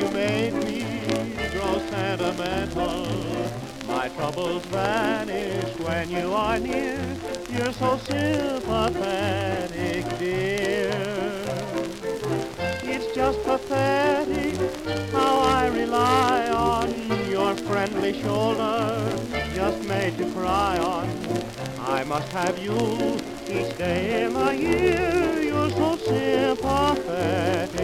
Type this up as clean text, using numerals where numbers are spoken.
made me grow sentimental. My troubles vanish when you are near. You're so sympathetic, dear. It's just pathetic how I rely on your friendly shoulder, just made to cry on. I must have you each day in my year. You're so sympathetic.